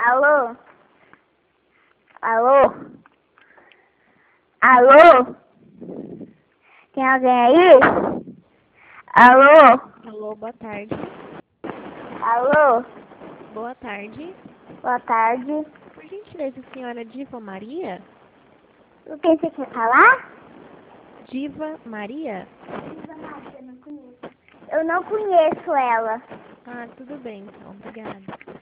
Alô? Alô? Alô? Tem alguém aí? Alô? Alô, boa tarde. Alô? Boa tarde. Boa tarde. Por gentileza, senhora Diva Maria? O que você quer falar? Diva Maria? Eu não conheço ela. Ah, tudo bem então, obrigada.